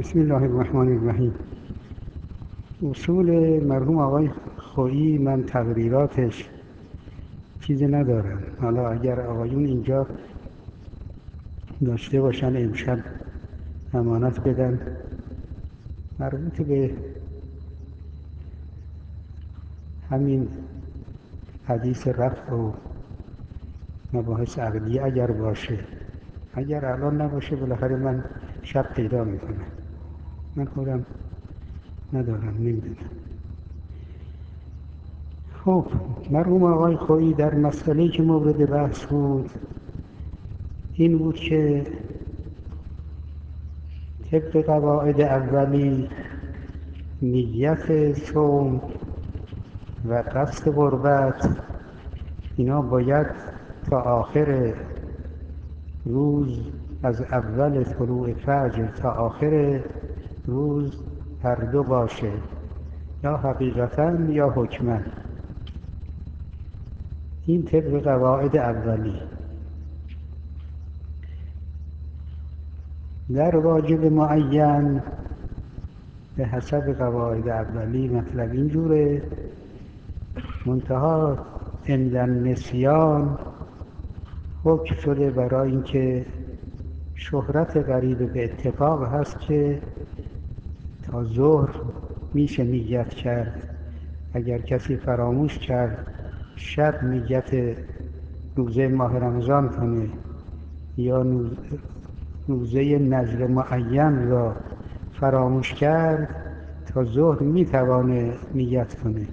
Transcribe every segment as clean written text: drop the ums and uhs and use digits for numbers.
بسم الله الرحمن الرحیم. اصول مرحوم آقای خویی من تقریراتش چیزی ندارم. حالا اگر آقایون اینجا داشته باشن امشب امانت بدن مربوط به همین حدیث رفع و مباحث عقلیه اگر باشه، اگر الان نباشه بالاخره من شب پیدا میکنم. من خودم ندارم، نمیدونم. خب مرحوم آقای خویی در مسئله‌ای که مورد بحث بود این بود که طبق قواعد اولی نیت صوم و قصد قربت اینا باید تا آخر روز، از اول طلوع فجر تا آخر روز هر دو باشه، یا حقیقتاً یا حکماً. این طبق قواعد اولی. در واجب معین به حسب قواعد اولی مطلب اینجوره، منتها عند النسیان حکم شده برای اینکه شهرت قریب به اتفاق هست که تا ظهر میشه نیت کرد. اگر کسی فراموش کرد شب نیت روزه ماه رمضان کنه یا روزه نذر معین را فراموش کرد تا ظهر میتوانه نیت کنه.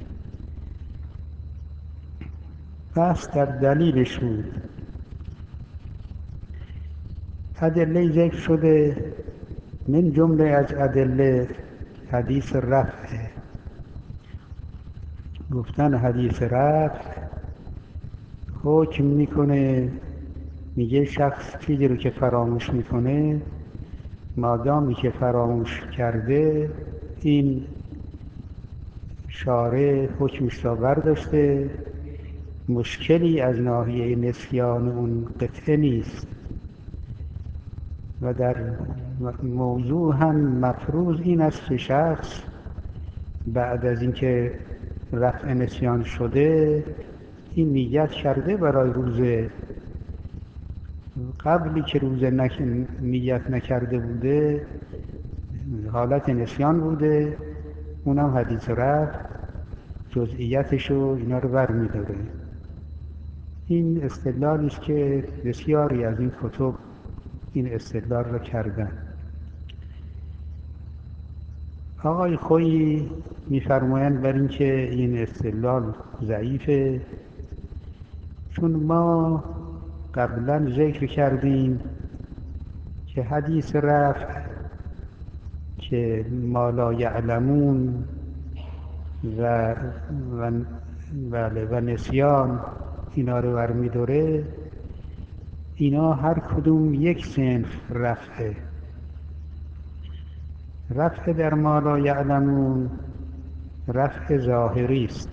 بحث در دلیلش بود. ادله ذکر شده، من جمله از ادله حدیث رفع. گفتن حدیث رفع حکم میکنه، میگه شخص چیزی رو که فراموش میکنه مادامی که فراموش کرده این شارع حکمش را برداشته، مشکلی از ناحیه نسیان اون قطعه نیست و در موضوع هم مفروض این است که شخص بعد از اینکه رفع نسیان شده این نیت کرده برای روزه، قبلی که روزه نیت نکرده بوده حالت نسیان بوده، اونم حدیث رفع جزئیاتشو اینا رو برمی‌داره. این استدلالی است که بسیاری از این کتب این استدلال را کردن. آقای خویی می‌فرمایند بر این که این استدلال ضعیفه، چون ما قبلا ذکر کردیم که حدیث رفع که ما لا یعلمون و نسیان اینا رو برمی‌داره، اینا هر کدوم یک صنف رفعه. رفع در ما لا یعلمون رفع ظاهری است،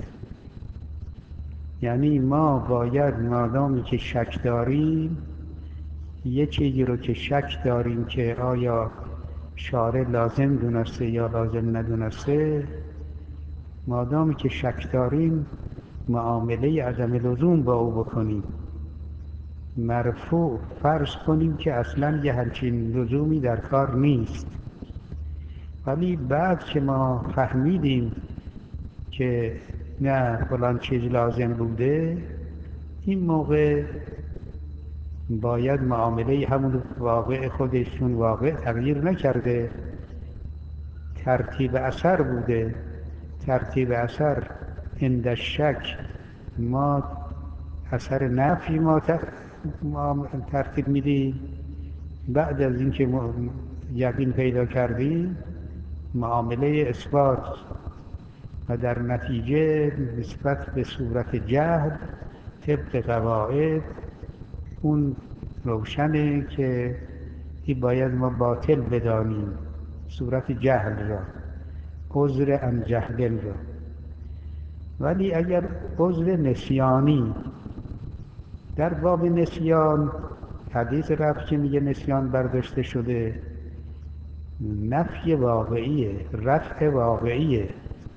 یعنی ما باید مادامی که شک داریم، یه چیزی رو که شک داریم که آیا شارع لازم دونسته یا لازم ندونسته، مادامی که شک داریم معامله عدم لزوم با او بکنیم، مرفوع فرض کنیم که اصلا یه همچین لزومی در کار نیست. ولی بعد که ما فهمیدیم که نه فلان چیز لازم بوده، این موقع باید معامله همون واقع خودشون واقع تغییر نکرده، ترتیب اثر بوده. ترتیب اثر عند الشک ما اثر نفی ما ترتیب میدیم، بعد از اینکه یقین پیدا کردیم معامله اثبات، و در نتیجه نسبت به صورت جهل طبق قواعد اون روشنه که این باید ما باطل بدانیم صورت جهل را، عذر عن جهل را. ولی اگر عذر نسیانی، در باب نسیان حدیث رفع که میگه نسیان برداشته شده، نفی واقعیه، رفع واقعیه.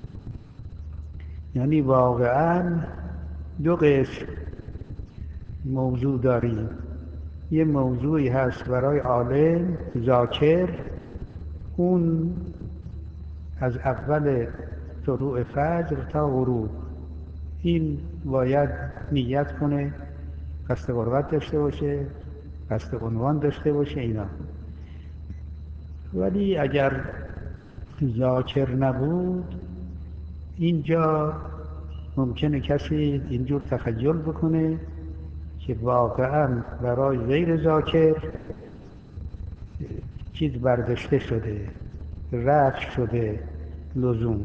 یعنی واقعا دو قسم موضوع داریم. یه موضوعی هست برای عالم ذاکر، اون از اول طلوع فجر تا غروب این باید نیت کنه، قصد قربت داشته باشه، قصد عنوان داشته باشه اینا. ولی اگر ذاکر نبود، اینجا ممکنه کسی اینجور تخیل بکنه که واقعا برای غیر ذاکر چیز برداشته شده، رفع شده لزوم.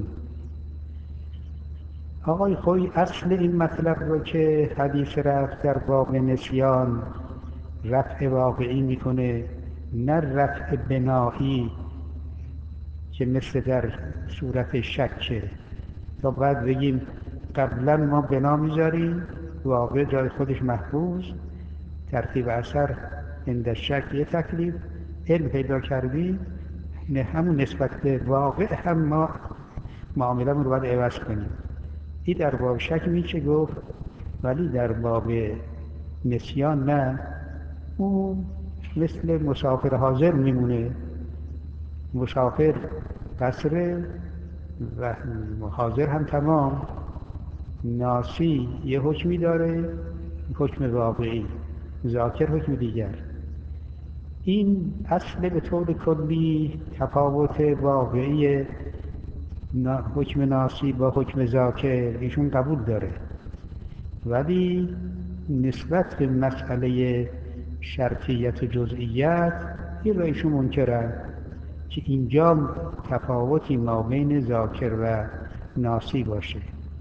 آقای خویی اصل این مطلب رو که حدیث رفع در باب نسیان رفع واقعی میکنه، نه رفع بنایی که مثل در صورت شکه تا بعد بگیم قبلا ما بنا میذاریم، واقع جای خودش محفوظ، ترتیب اثر عند شک یه تکلیف، علم پیدا کردیم، نه همون نسبت به واقع هم ما معامله رو باید عوض کنیم. این در باب شک میشه گفت، ولی در باب نسیان نه. اون مثل مسافر حاضر میمونه، مسافر قصره و حاضر هم تمام. ناسی یه حکمی داره، حکم واقعی، ذاکر حکم دیگر. این اصل به طور کلی تفاوت واقعی حکم ناسی با حکم ذاکر ایشون قبول داره، ولی نسبت به مسئله شرطیت و جزئیت این را ایشون منکرن که اینجا تفاوتی ما بین ذاکر و ناسی باشه.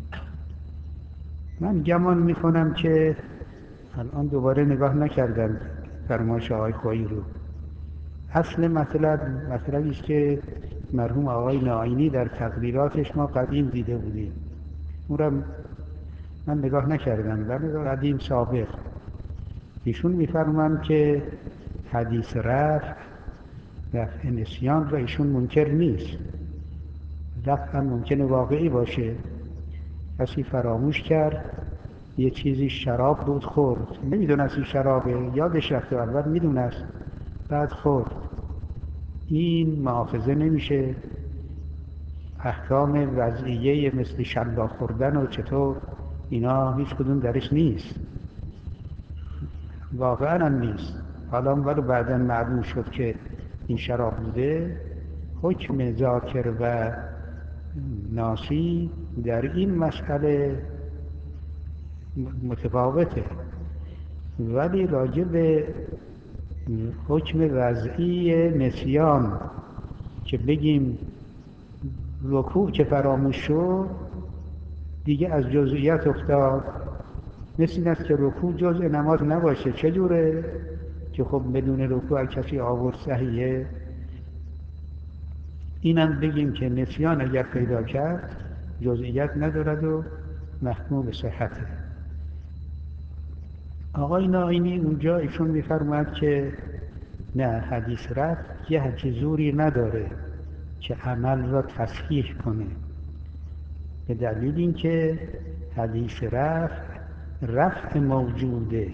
من گمان میکنم که الان دوباره نگاه نکردم فرمایش آقای خویی رو. اصل مطلبی است که مرحوم آقای ناینی در تقریراتش ما قدیم دیده بودیم، اون را من نگاه نکردم ولی قدیم سابق. ایشون میفرمایند که حدیث رفع نسیان را ایشون منکر نیست. رفع هم ممکنه واقعی باشه، کسی فراموش کرد یه چیزی شراب بود خورد، نمیدونست این شرابه، یادش رفته، اول میدونست بعد خورد، این مؤاخذه نمیشه. احکام وضعیه مثل شلاق خوردن و چطور اینا هیچ کدوم درش نیست، واقعا هم نیست. حالا ولی بعدا معلوم شد که این شراب بوده. حکم ذاکر و ناسی در این مسئله متفاوته، ولی راجع به حکم وضعی نسیان که بگیم رکوع که فراموش شد دیگه از جزئیات افتاد، مثل این است که رکوع جزء نماز نباشه. چجوره؟ که خب بدون رکوع کسی آورد صحیحه. اینم بگیم که نسیان اگر پیدا کرد جزئیات ندارد و محکوم به صحته. آقای ناینی اونجا ایشون میفرماید که نه، حدیث رفع یه زوری نداره که عمل را تصحیح کنه، به دلیل اینکه حدیث رفع موجوده،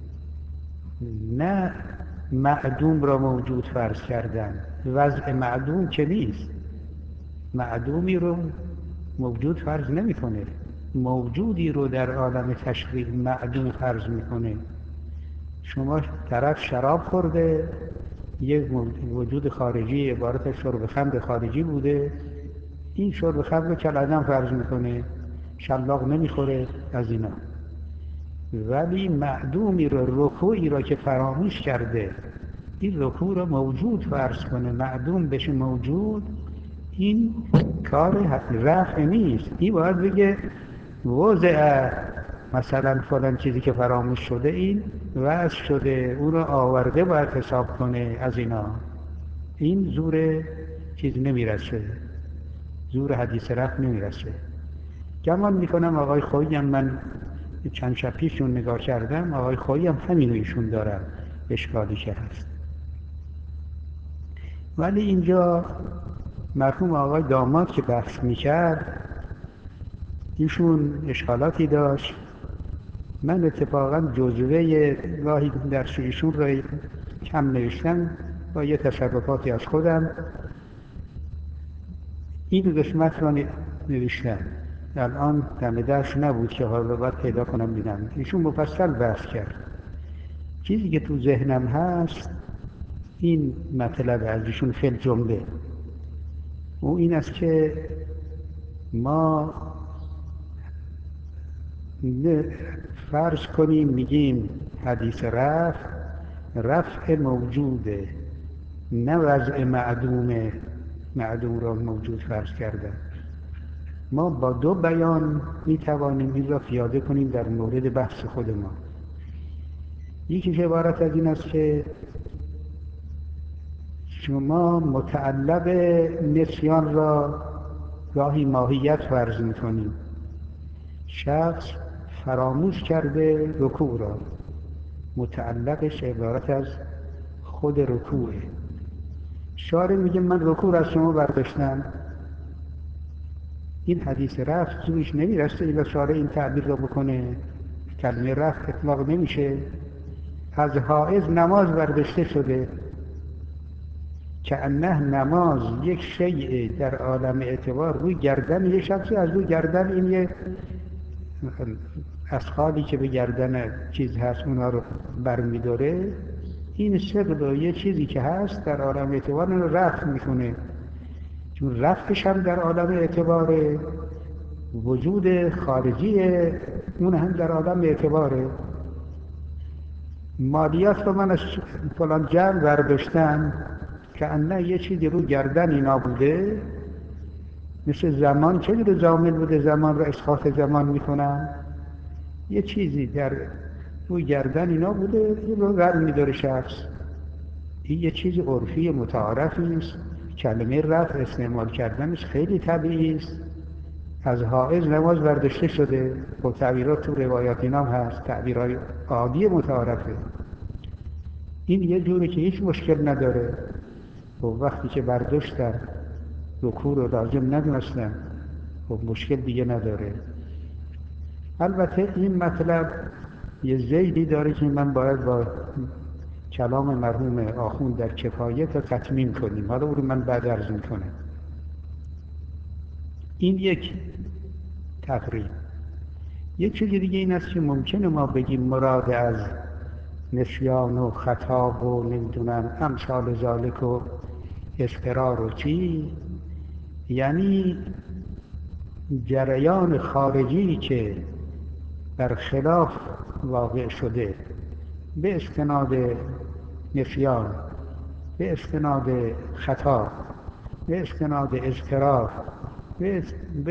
نه معدوم را موجود فرض کردن. وضع معدوم که نیست، معدومی رو موجود فرض نمیکنه، موجودی رو در عالم تشریع معدوم فرض میکنه. شما طرف شراب خورده، یک وجود خارجی عبارت از شرب خمر خارجی بوده، این شرب خمر رو کالعدم فرض میکنه، شلاق نمیخوره از اینا. ولی معدومی رو، رکوعی را که فراموش کرده، این رکوع را موجود فرض کنه، معدوم بشه موجود، این کار رفع نیست. این باید بگه وضع مثلا فلان چیزی که فراموش شده این وضع شده، اون رو آورده باید حساب کنه از اینا. این زور چیز نمیرسه، زور حدیث رفع نمیرسه. گمان میکنم آقای خویی هم، من چند شب پیشون نگاه کردم، آقای خویی هم همینو ایشون دارن، اشکالی که هست. ولی اینجا مرحوم آقای داماد که بحث میکرد، ایشون اشکالاتی داشت. من اتفاقا جزوه گاهی درس ایشون را کم نوشتم با یه تصرفاتی از خودم. این قسمت را نوشتم. الان دم دست نبود که حالا باید پیدا کنم بینم. ایشون مفصل بحث کرد. چیزی که تو ذهنم هست این مطلب از ایشون فی الجمله، و این است که ما فرض کنیم میگیم حدیث رفع موجوده، نه وضع معدوم را موجود فرض کردن. ما با دو بیان میتوانیم این را پیاده کنیم در مورد بحث خود ما. یکیش عبارت از این است که شما متعلق نسیان را گاهی ماهیت فرض میکنیم. شخص فراموش کرده رکوع را، متعلقش عبارت از خود رکوعه. شارع میگه من رکوع را از شما برداشتم. این حدیث رفع زورش نمیرسه الا شارع این تعبیر را بکنه. کلمه رفع اطلاق نمیشه. از حائض نماز برداشته شده، که انه نماز یک شیء در عالم اعتبار روی گردن یه شخصی، از روی گردن این یه اثقالی که به گردن چیز هست اونا رو برمیداره، این ثقل و یه چیزی که هست در عالم اعتبار رو رفع میکنه. چون رفعش هم در عالم اعتباره، وجود خارجی اون هم در عالم اعتباره. مالیات رو من از فلان جمع برداشتم که انه یه چیزی رو گردن اینا بوده، مثل زمان چه رو زامن بوده، زمان رو اسقاط زمان میکنن، یه چیزی در روی گردن اینا بوده، این رو ور میداره شخص. این یه چیز عرفی متعارفی است. کلمه رفع استعمال کردنش خیلی طبیعی است. از حائض نماز برداشته شده، خب تعبیرات تو روایات اینا هم هست، تعبیرات عادی متعارفه. این یه جوری که هیچ مشکل نداره. و وقتی که برداشتن رکوع رو لازم ندونستن، خب مشکل دیگه نداره. البته این مطلب یه زیدی داره که من باید با کلام مرحوم آخوند در کفایه تا تتمیم کنیم. حالا اون رو من بعد عرض میکنم. این یک تقریب. یک چیز دیگه این است که ممکنه ما بگیم مراد از نسیان و خطا و نمیدونم امثال ذالک و اضطرار و چی، یعنی جریان خارجی که بر خلاف واقع شده به استناد نسیان، به استناد خطا، به استناد اضطرار، به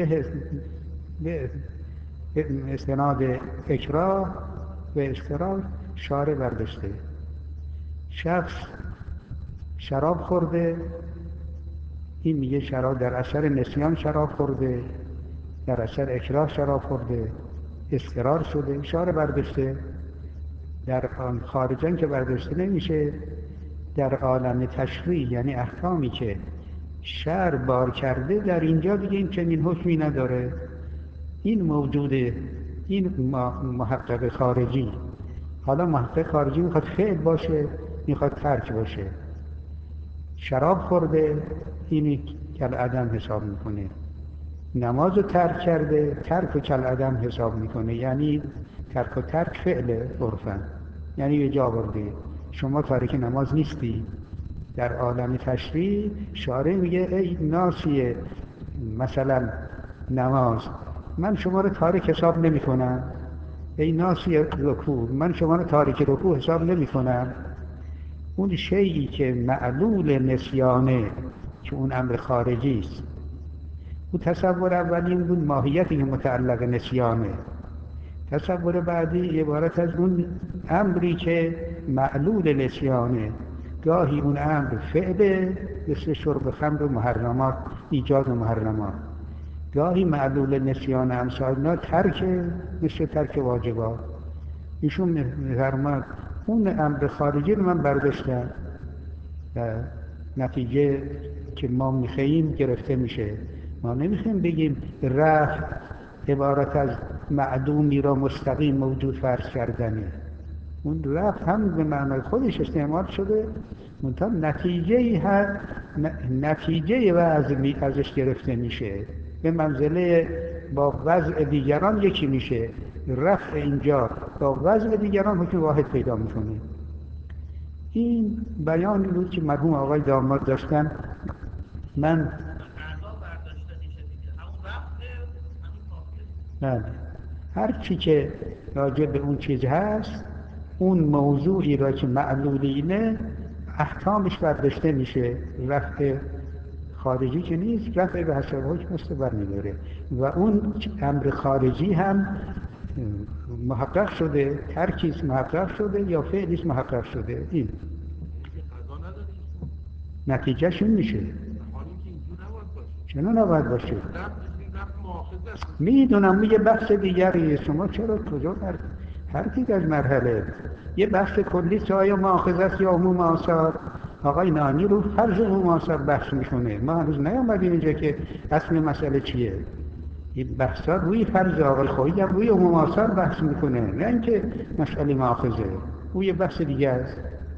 استناد اکراه و اضطرار شارع برداشته. شخص شراب خورده، این میگه شراب در اثر نسیان شراب خورده، در اثر اکراه شراب خورده، اضطرار شده، شارع برداشته. در آن خارجان که برداشته نمیشه. در عالم تشریع یعنی احکامی که شرع بار کرده، در اینجا دیگه این چنین حکمی نداره. این موجوده، این محقق خارجی. حالا محقق خارجی میخواد فعل باشه، میخواد ترک باشه. شراب خورده، اینی کالعدم حساب میکنه. نماز رو ترک کرده، ترک و کالعدم حساب میکنه. یعنی ترک و ترک فعله عرفاً، یعنی یه جا برده شما تارک نماز نیستی. در عالم تشریع شارع میگه ای ناسی مثلا نماز، من شما رو تارک حساب نمی کنم. ای ناسی رکوع، من شما رو تارک رکوع حساب نمی کنم. اون شیئی که معلول نسیانه، که اون امر خارجی است، اون تصور اولی اون ماهیتی که متعلق نسیانه. تصور بعدی عبارت از اون امری که معلول نسیانه. گاهی اون امر فعله، مثل شرب خمر و محرمات، ایجاد محرمات. گاهی معلول نسیان امثالنا ترک، مثل ترک واجبات. ایشون می‌فرماد اون امر خارجی رو من برداشتم نتیجه که ما میخواییم گرفته میشه. ما نمیخوایم بگیم رفع عبارت از معدومی را مستقیم موجود فرض کردنه. اون رفع هم به معنای خودش استعمال شده، منتها نتیجه وضع ازش گرفته میشه، به منزله با وضع دیگران یکی میشه. رفع اینجا با وضع دیگران حکم واحد پیدا میکنه. این بیانی بود که مرحوم آقای داماد داشتن. من بله، هر چی که راجع به اون چیز هست، اون موضوعی را که معلولینه احکامش برداشته میشه. رفع خارجی که نیست، رفع به حسب حکم است برمی‌داره و اون امر خارجی هم محقق شده، ترکیش محقق شده یا فعلیش محقق شده. این نتیجهشون میشه. چرا نباید باشه؟ میدونم یه بحث دیگری، شما چرا کجا هرگز از مرحله یه بحث کلی که آیا مؤاخذه است یا عموم آثار. آقای نانی رو فرض عموم آثار بحث میکنه. ما هنوز نیامدیم اینجا که اصل مسئله چیه. این بحثا روی فرض آقای خویی هم روی عموم آثار بحث میکنه، نه اینکه مسئله مؤاخذه. او یه بحث دیگه است.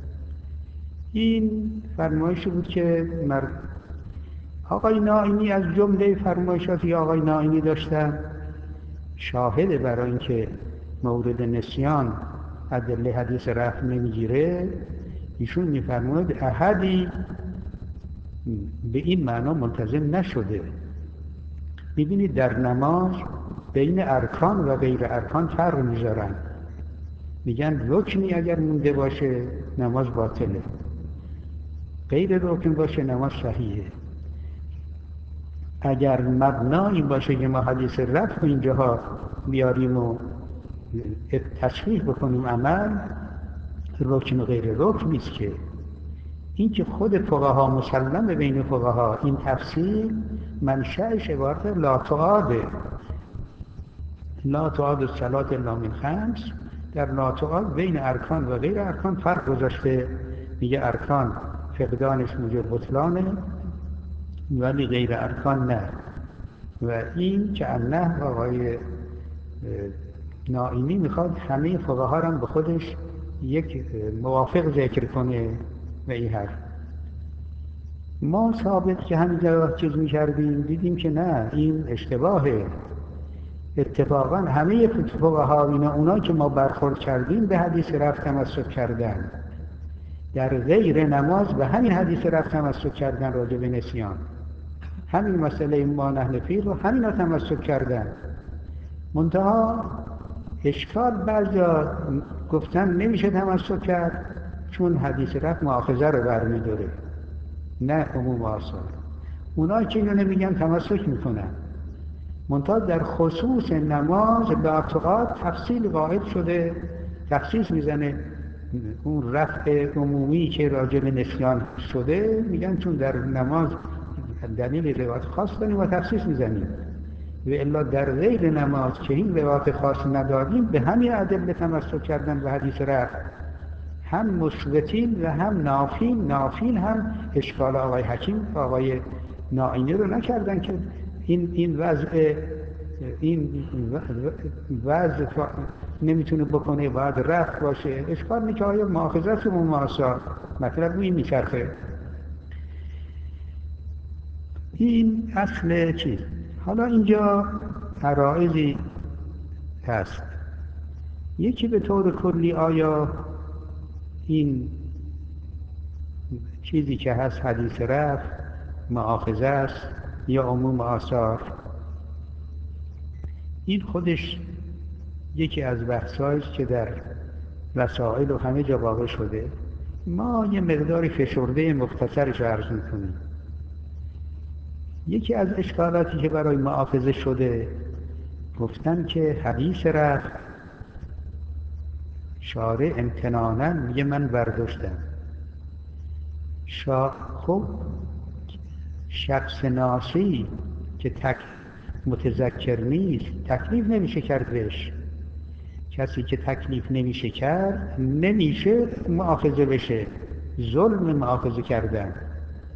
این فرمایشی بود که آقای نائینی از جمله فرمایشاتی که آقای نائینی داشتن شاهد برای اینکه مورد نسیان ادله حدیث رفع نمیگیره. ایشون میفرماید احدی به این معنا ملتزم نشده. میبینید در نماز بین ارکان و غیر ارکان فرق میذارن. میگن رکنی اگر مونده باشه نماز باطله، غیر رکن باشه نماز صحیحه. اگر مبنایی باشه که ما حدیث رفع اینجاها بیاریم و تصحیح بکنیم عمل، رکن و غیر رکن نیست که. این که خود فقها مسلمه بین فقها این تفصیل منشأش عبارت لا تعاد الصلاة الا من خمس. در لا تعاد بین ارکان و غیر ارکان فرق گذاشته. میگه ارکان فقدانش موجب بطلانه ولی غیر ارکان نه. و این که الله آقای نائینی میخواد همه فقها را به خودش یک موافق ذکر کنه و این حرف. ما ثابت که همینجا چیز میکردیم دیدیم که نه، این اشتباهه. اتفاقا همه فقها اونا که ما برخورد کردیم به حدیث رفع تمسک کردن، در غیر نماز به همین حدیث رفع تمسک کردن راجع به نسیان. همین مسئله ما نحن فیه رو همینا تمسک کردن. منتها اشکال بعضیا گفتن نمیشه تمسک کرد چون حدیث رفع مؤاخذه رو برمی‌داره، نه عموم آثار. اونا که اینو نمیگن تمسک میکنن. منتها در خصوص نماز به اعتقاد تفصیل قائل شده، تخصیص میزنه. اون رفع عمومی که راجع به نسیان شده میگن چون در نماز دلیل روایت خاص داریم و تخصیص میزنیم، و الا در غیر نماز که این روایت خاص نداریم به همین ادله تمسک کردن به حدیث رفع، هم مثبتین و هم نافین. نافین هم اشکال آقای حکیم آقای نائینی رو نکردن که این وضع نمیتونه بکنه باید رفع باشه. اشکال اینه که آیا مؤاخذه و مماسا مطلب این میچرخه. این اصل چیز. حالا اینجا عرائضی هست. یکی به طور کلی آیا این چیزی که هست حدیث رفع مؤاخذه است یا عموم آثار، این خودش یکی از بحثایی که در رسائل و همه جا واقع شده. ما یه مقداری فشرده مختصرش عرض میکنیم. یکی از اشکالاتی که برای مؤاخذه شده گفتن که حدیث رفع شارع امتناناً میگه من برداشتم. خب شخص ناسی که متذکر نیست تکلیف نمیشه کرد بهش. کسی که تکلیف نمیشه کرد نمیشه مؤاخذه بشه. ظلم مؤاخذه کردن.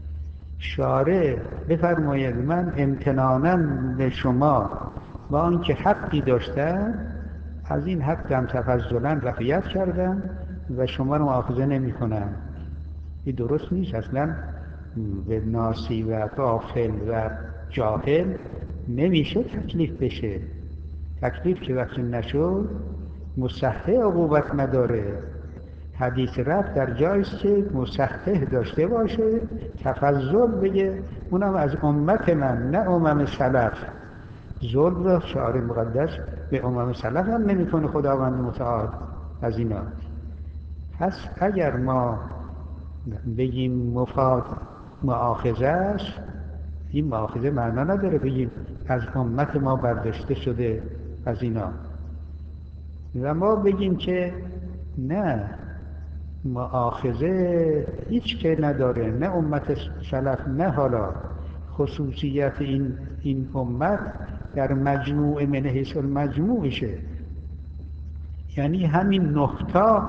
شارع بفرماید من امتنانا به شما با آنکه حقی داشتم از این حقم تفضلا رعایت کردم و شما رو مؤاخذه نمی کنم. این درست نیست اصلا. به ناسی و غافل و جاهل نمیشه تکلیف بشه. تکلیف که وقتی نشد مصحح عقوبت نداره. حدیث رفت در جایی است که مصحح داشته باشه، تفضل بگه اونم از امت من نه امم سلف. ظلم را شعار مقدس به امم سلف هم نمیکنه خداوند متعال از اینا. پس اگر ما بگیم مفاد مؤاخذه است، این مؤاخذه معنا نداره بگیم از امت ما برداشته شده از اینا، و ما بگیم که نه، مؤاخذه هیچ که نداره، نه امت سلف نه حالا خصوصیت این امت در مجموع من حیث المجموعشه. یعنی همین نقطه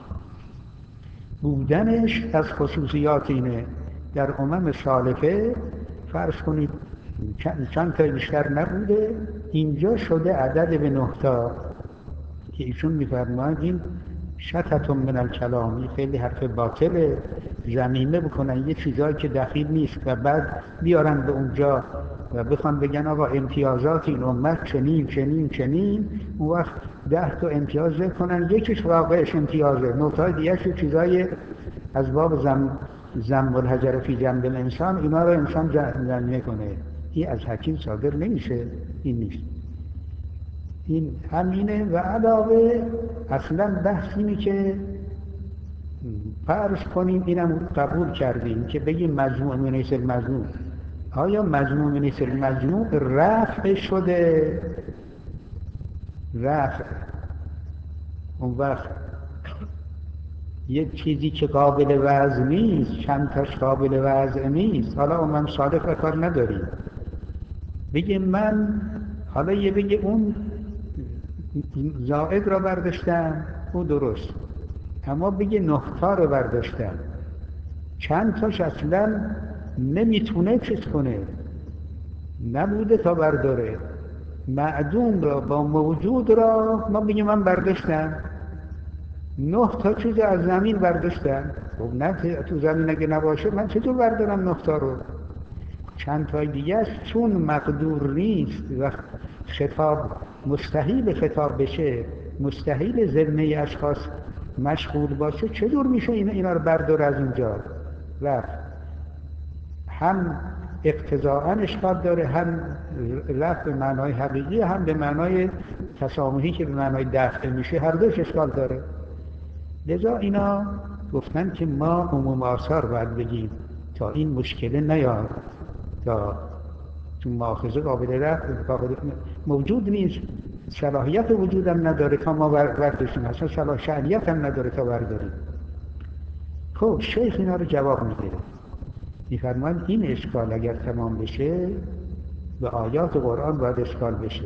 بودنش از خصوصیات اینه. در امم سالفه فرض کنید چند تا بیشتر نبوده، اینجا شده عدد به نقطه که ایشون میفرماید این شتت من الکلام، خیلی حرف باطله، ضمیمه بکنن یه چیزایی که دخیل نیست و بعد بیارن به اونجا و بخوان بگن آقا امتیازات این امت چنین چنین چنین، اون وقت 10 تا امتیاز ذکر کنن، یکیش واقعش امتیازه، نقطه‌های دیگه چیزای از باب ذم الحجر فی جنب الانسان، اینا رو انسان ضمیمه کنه. این از حکیم صادر نمیشه، این نیست. این همینه. و علاوه اصلا بحث اینه که فرض کنیم اینم قبول کردیم که بگیم مجموع من حیث المجموع، آیا مجموع من حیث المجموع رفع شده؟ رفع اون وقت یک چیزی که قابل وضع نیست، چند تاش قابل وضع نیست، حالا امام صادق و کار نداریم. بگیم من حالا یه بگه اون زائد را برداشتم، او درست، اما بگه نقطه رو برداشتم، چند تاش اصلا نمیتونه چیز کنه، نبوده تا برداره. معدوم را با موجود را ما بگیم من برداشتم 9 تا چیز از زمین برداشتم. خب نه تو زمین اگه نباشه من چطور بردارم 9 تا رو؟ چند تای دیگه است چون مقدور نیست و خطاب مستحیل خطاب بشه، مستحیل ذهن اشخاص مشغول باشه، چطور میشه اینا رو بردار از اونجا رفت؟ هم اقتضاءً اشکال داره، هم رفت به معنای حقیقی، هم به معنای تسامحی که به معنای دفع میشه، هر دوش اشکال داره. لذا اینا گفتن که ما عموم آثار باید بگیم تا این مشکل نیاد، تا چون مؤاخذه قابل رفع موجود نیست، صلاحیت وجودم نداره تا ما برداشتیم، اصلا صلاح شأنیت هم نداره تا برداریم. خب شیخ اینا رو جواب میده، میفرماید این اشکال اگر تمام بشه به آیات قرآن باید اشکال بشه.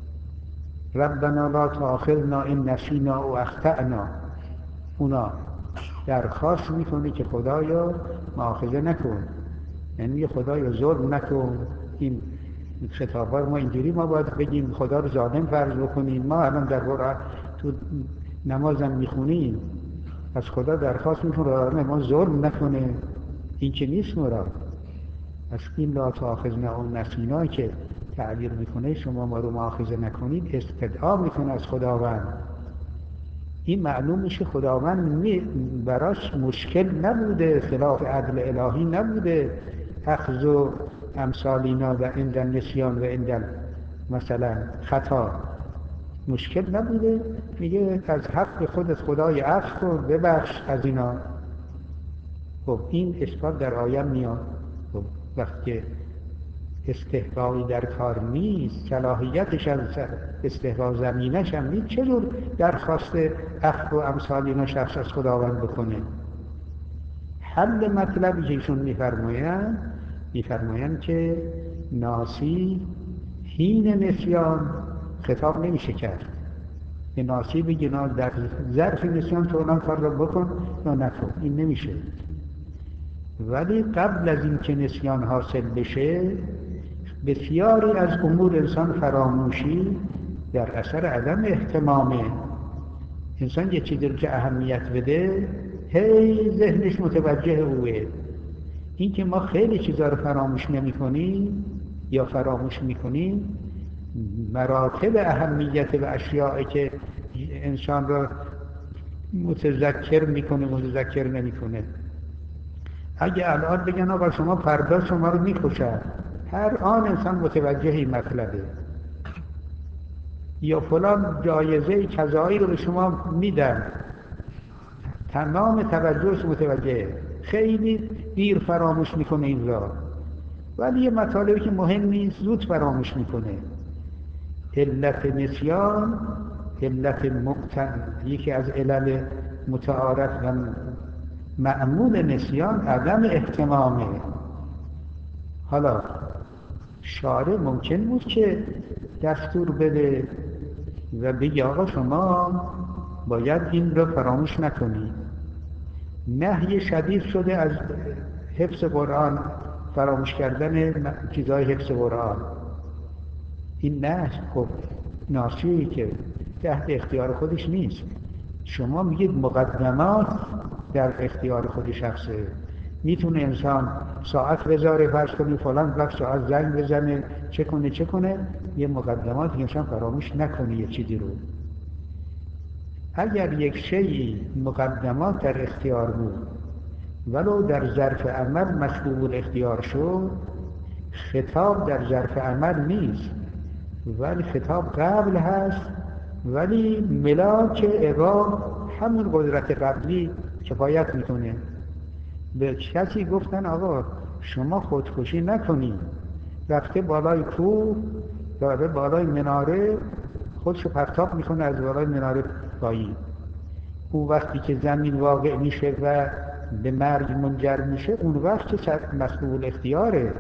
ربنا لا تؤاخذنا ان نسینا و اخطأنا، اونا درخواست میکنه که خدایا مؤاخذه نکن، یعنی خدایا ظلم نکن. این خطابا ما اینجوری ما باید بگیم، خدا رو ظالم فرض بکنیم. ما الان در قرآن تو نمازم میخونیم از خدا درخواست میکنه ما ظلم نکنه، این که نیست مراد. از این لا تؤاخذنا ان نسینا که تعبیر میکنه شما ما رو مؤاخذه نکنید، استدعا میکنه از خداوند. این معلوم میشه خداوند براش مشکل نبوده، خلاف عدل الهی نبوده، اخذ و امثالینا و عند النسیان و عند مثلا خطا مشکل نبوده، میگه از حق خودت خدای عفو کن ببخش از اینا. خب این اشکال در آیه میاد. خب وقتی استحقاقی در کار نیست، صلاحیتش از استحقاق زمینش هم نیست، چجور درخواست عفو و امثال اینا شخص از خداوند بکنه؟ حل مطلبی که ایشون میفرمایند که ناسی حین نسیان خطاب نمیشه کرد، که ناسی بگه در ظرف نسیان تو اونم کار را بکن یا نکن، این نمیشه. ولی قبل از اینکه نسیان حاصل بشه بسیاری از امور انسان فراموشی در اثر عدم اهتمامه. انسان یه چیزی رو که اهمیت بده هی ذهنش متوجه اوه. این که ما خیلی چیزا رو فراموش نمی کنیم یا فراموش می کنیم، مراتب اهمیت و اشیاء که انسان را متذکر میکنه متذکر نمیکنه. اگه الان بگن آقا شما فردا شما رو میکشن، هر آن انسان متوجه این مطلبه. یا فلان جایزه کذایی رو به شما میدن، تمام توجهش متوجه، خیلی دیر فراموش میکنه این را. ولی یه مطالبی که مهم نیست زود فراموش میکنه. علت نسیان، علت یکی از علل متعارف و معمول نسیان عدم اهتمامه. حالا شارع ممکن بود که دستور بده و بگه آقا شما باید این رو فراموش نکنی. نهی شدید شده از حفظ قرآن، فراموش کردن چیزهای حفظ قرآن. این نه خب ناشی که تحت اختیار خودش نیست. شما میگید مقدمات در اختیار خود شخصه. میتونه انسان ساعت بذاره، فرض کنی فلان وقت ساعت زنگ بزنه، چه کنه یه مقدمات انسان فراموش نکنه یه چیزی رو. اگر یک شیء مقدمات در اختیار بود ولو در ظرف عمل مشغول اختیار شد، خطاب در ظرف عمل نیست ولی خطاب قبل هست، ولی ملاک عقاب همون قدرت قبلی کفایت میکنه. به کسی گفتن آقا شما خودکشی نکنی، رفته بالای کوه، داره بالای مناره خودشو پرتاب میکنه از بالای مناره پایین. اون وقتی که زمین واقع میشه و به مرگ منجر میشه، اون وقت که مسئول اختیاره،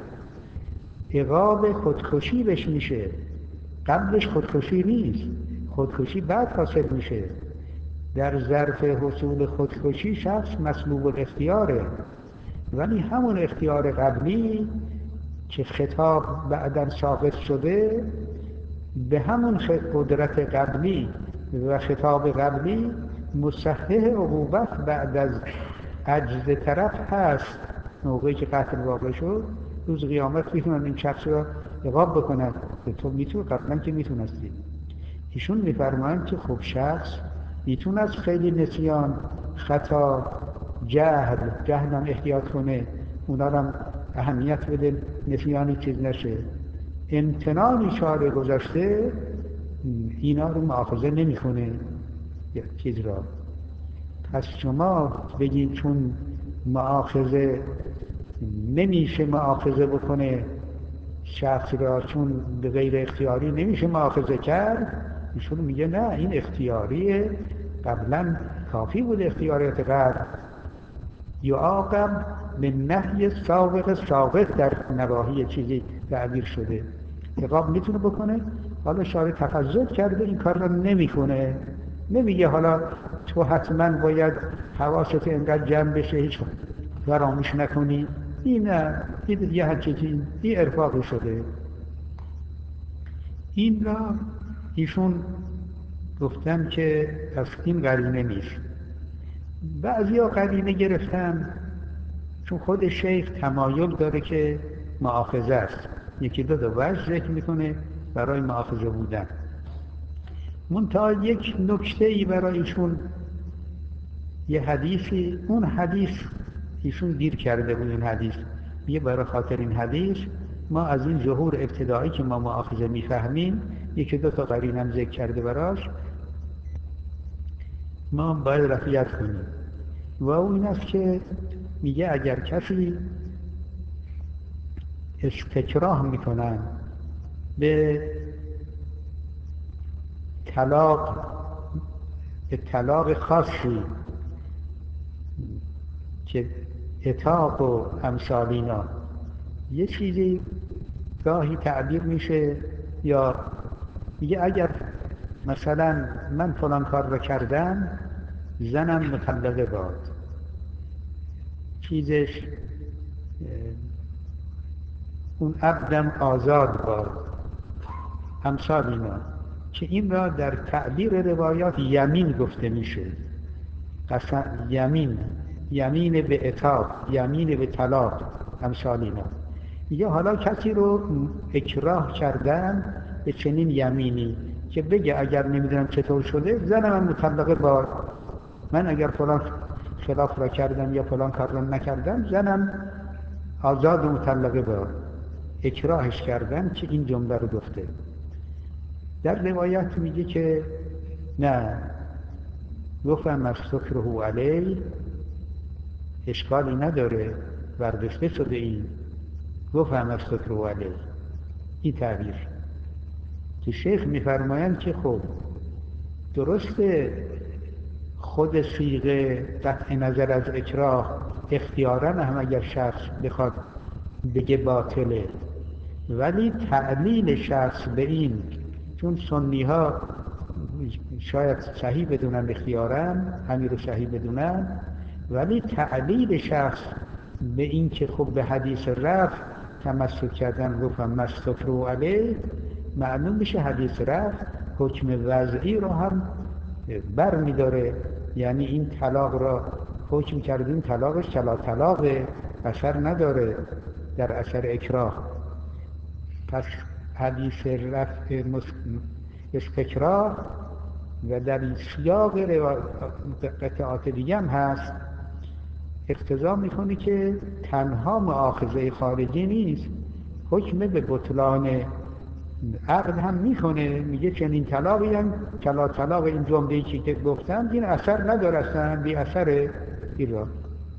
عقاب خودکشی بهش میشه. قبلش خودکشی نیست، خودکشی بعد حاصل میشه. در ظرف حصول خودکشی شخص مسلوب الاختیاره، ولی همون اختیار قبلی که خطاب بعداً ساقط شده به همون قدرت قبلی و خطاب قبلی مصحح عقوبت بعد از عجز طرف هست. موقعی که قتل واقع شد روز قیامت میتونن این شخص را عقاب بکنن. تو میتونی قبلا که میتونستی. ایشون میفرمایند که خب شخص میتونه از خیلی نسیان، خطا، جهل هم احتیاط کنه، اونا هم اهمیت بده، نسیانی چیز نشه. امتنانی شارع گذاشته اینا رو مؤاخذه نمیکنه چیز را. پس شما بگید چون مؤاخذه نمیشه مؤاخذه بکنه شخص را، چون به غیر اختیاری نمیشه مؤاخذه کرد. ایشون میگه نه، این اختیاریه، قبلا کافی بود اختیاریت قبل. یعاقب به نهی سابق در نواهی چیزی تعبیر شده. عقاب میتونه بکنه، حالا شارع تفضل کرده این کار را نمیکنه. نمیگه حالا تو حتما باید حواست اینقدر جمع بشه هیچ فراموش نکنی. این نه، این یه حرکتی این ارفاق شده. این را ایشون گفتن که از این قرینه نیست. بعضیا قرینه گرفتن چون خود شیخ تمایل داره که مؤاخذه است، یکی دو وجه ذکر میکنه برای مؤاخذه بودن. منتها یک نکته ای برای ایشون، یه حدیثی، اون حدیث ایشون دیر کرده بود. این حدیث میگه برای خاطر این حدیث ما از این ظهور ابتدایی که ما مؤاخذه میفهمیم یکی دو تا قرینه هم ذکر کرده براش، ما باید رفیت کنیم. و اون این است که میگه اگر کسی استکراه میکنن به طلاق خاصی که عتاق و امثال اینا یه چیزی گاهی تعبیر میشه، یا میگه اگر مثلا من فلان کار رو کردم زنم مطلقه باد، چیزش اون عبدم آزاد باد، امثال اینا، که این را در تعبیر روایات یمین گفته میشه. قسم، یمین به عتاب، یمین به طلاق، امثال اینا. میگه حالا کسی رو اکراه کردن به چنین یمینی که بگه اگر نمیدونم چطور شده زنم هم مطلقه باد، من اگر فلان خلاف را کردم یا فلان کار را نکردم زنم آزاد و مطلقه باد. اکراهش کردن که این جمله رو گفته. در روایت میگه که نه، گفتم از سکره علیه، اشکالی نداره، برداشته شده این، گفتم از سکره علیه. این تعبیر که شیخ میفرمایند که خب درسته خود صیغه قطع نظر از اکراه اختیاراً هم اگر شخص بخواد بگه باطله، ولی تعلیل شخص به این، چون سنی ها شاید صحیح بدونن اختیاراً همین رو صحیح بدونن، ولی تعلیل شخص به این که خب به حدیث رفع تمسک کردن گفتم مستفرو علیه، معلوم میشه حدیث رفع حکم وضعی رو هم بر میداره، یعنی این طلاق را حکم کردیم طلاقش طلاقه، اثر نداره در اثر اکراه. پس حدیث رفع استکراه و در سیاق قطعات دیگه هم هست، اقتضا میکنه که تنها مؤاخذه خارجی نیست، حکم به بطلان عقد هم میکنه. میگه چنین طلاقی هم طلاق این جمله‌ای که گفتم این اثر نداره، اصلا بی اثره این را.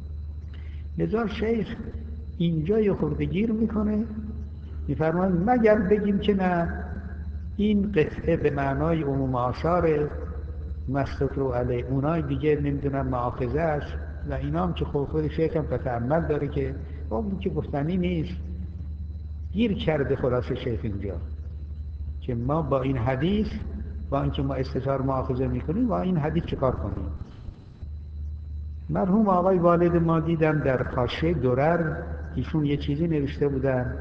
لذا شیخ اینجا یه خورده گیر میکنه، میفرماید مگر بگیم که نه این قطعه به معنای عموم آثار مستکرو علیه، اونای دیگه نمیدونم مؤاخذه است و اینا هم که خود شیخ هم تأمل داره که اون که گفتنی نیست. گیر کرده خلاص شیخ اینجا که ما با این حدیث، با اینکه ما استظهار مؤاخذه میکنیم، با این حدیث چیکار کنیم. مرحوم آقای والد ما دیدم در حاشیه درر ایشون یه چیزی نوشته بودن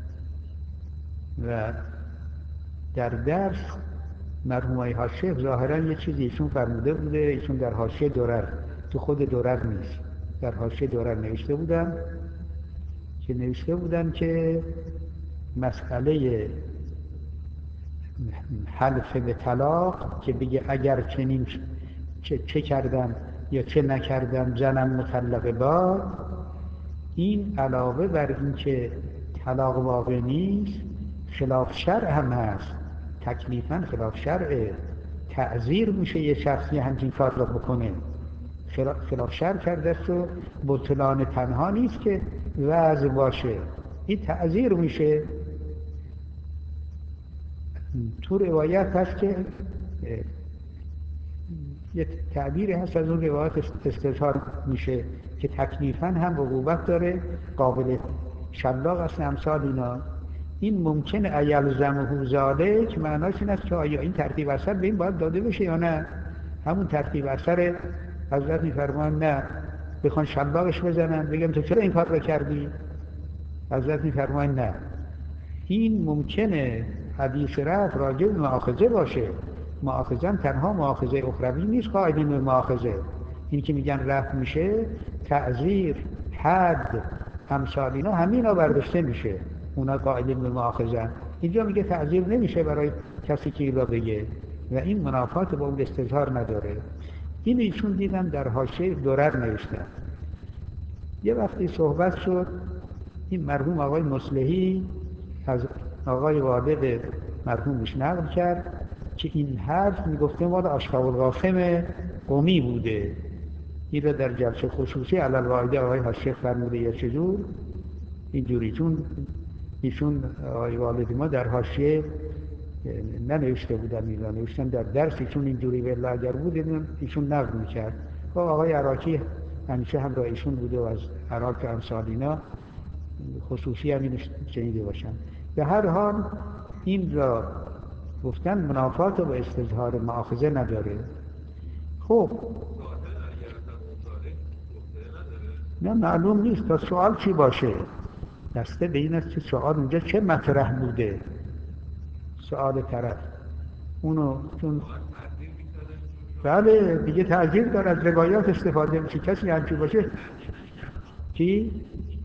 و در درس مرحوم آقای حاشیه ظاهرا یه چیزی ایشون فرموده بوده، ایشون در حاشیه درر، تو خود درر نیست، در حاشیه درر نوشته بودن که مسئله حلف به طلاق که بگه اگر چنین چه کردم یا چه نکردم زنم مطلقه باد، این علاوه بر این که طلاق واقع نیست خلاف شرع هم هست، تکلیفاً خلاف شرعه، تعزیر میشه یه شخصی همچین کار را بکنه، خلاف شرع کرده است و بطلان تنها نیست که وضع باشه، این تعزیر میشه. تو روایت هست که یه تعبیری هست از اون روایت استظهار میشه که تکلیفاً هم عقوبت داره، قابل شلاق است، امثال اینا. این ممکنه ایلزمه ذالک، معناش این است که آیا این ترتیب اثر به این باید داده بشه یا نه. همون ترتیب اثر حضرت میفرمان نه بخوان شلاقش بزنن بگم تو چرا این کار رو کردی، حضرت میفرمان نه، این ممکنه حدیث رفع راجع به مؤاخذه باشه، مؤاخذه تنها مؤاخذه اخروی نیست قائلین به مؤاخذه، این که میگن رفع میشه تعزیر، حد، امثال اینا همینا برداشته میشه، اونا قائلین به مؤاخذه. اینجا میگه تعزیر نمیشه برای کسی که اینا بگه و این منافات با اون استظهار نداره. این ایشون دیدم در حاشیه درر نوشتن. یه وقتی صحبت شد، این مرحوم آقای مصلحی از آقای والد مرحومش نقل کرد که این حرف میگفته مال اشقاء القاسم قمی بوده. این را در جلسه خصوصی علی الواحده آقای حاشیه فرموده یا چجور اینجوری، چون ایشون آقای والد ما در حاشیه ننوشته بودن، اینا نوشتن در درس، چون اینجوری والله اگر بود ایشون نقل میکرد. و آقای عراقی همیشه همراه ایشون بوده و از عراق امثال اینا خصوصی همین شنیده باشن. به هر حال این را گفتن منافات و استظهار مؤاخذه نداره. خب نه معلوم نیست تا سوال چی باشه. دسته به این است که سوال اونجا چه مطرح بوده، سوال طرف اونو چون بله دیگه تعجیل داره، از روایات استفاده میشه. کسی همچی باشه کی؟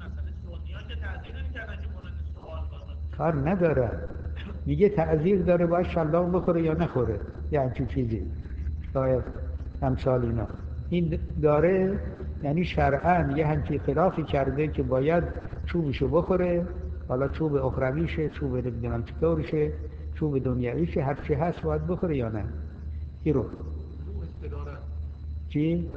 کار نداره، میگه تعذیر داره باید شلاق بخوره یا نخوره، یه همچین چیزی شاید امثال اینا. این داره یعنی شرعاً یه همچین خلافی کرده که باید چوبشو بخوره، حالا چوب اخرویشه، چوب نمیدونم چطورشه، چوب دنیویشه، هر چی هست باید بخوره یا نه. این رو چی؟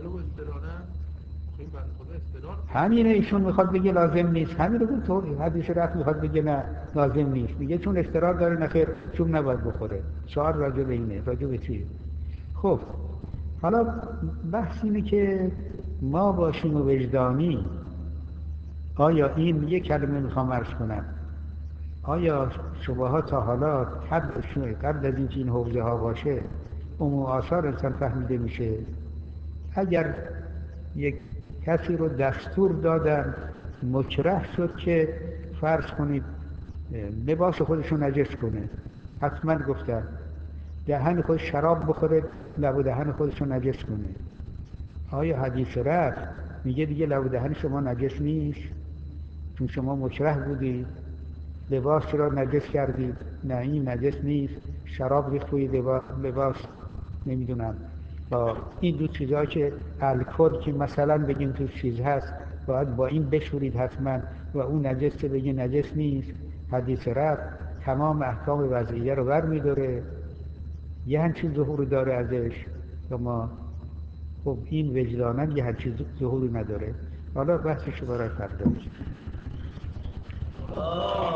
همینه ایشون میخواد بگه لازم نیست، همین رو تو حدیث رفت میخواد بگه نه لازم نیست، میگه چون اضطرار داره نخیر چون نباید بخوره. سوال راجع به اینه، راجع به چی؟ خب حالا بحث اینه که ما باشیم و وجدانی. آیا این یک کلمه میخوام عرض کنم، آیا شبهات تا حالا قبل از اینکه این حوزه ها باشه عموم آثار انسان فهمیده میشه؟ اگر یک کسی رو دستور دادن مکره شد که فرض کنید لباس خودش رو نجس کنه، حتما گفتن دهن خودش شراب بخوره لب و دهن خودش رو نجس کنه، آیا حدیث رفت میگه دیگه لب و دهن شما نجس نیست چون شما مکره بودید، لباس را نجس کردید؟ نه این نجس نیست. شراب ریخت روی لباس نمیدونم با این دو چیزها که الکل که مثلا بگیم تو چیز هست باید با این بشورید حتما و اون نجس که بگه نجس نیست. حدیث رفت تمام احکام وضعیه رو برمی‌داره، یه همچین ظهور داره ازش. شما خب این وجدانن یه همچین ظهوری نداره. حالا بحثش برای فردا.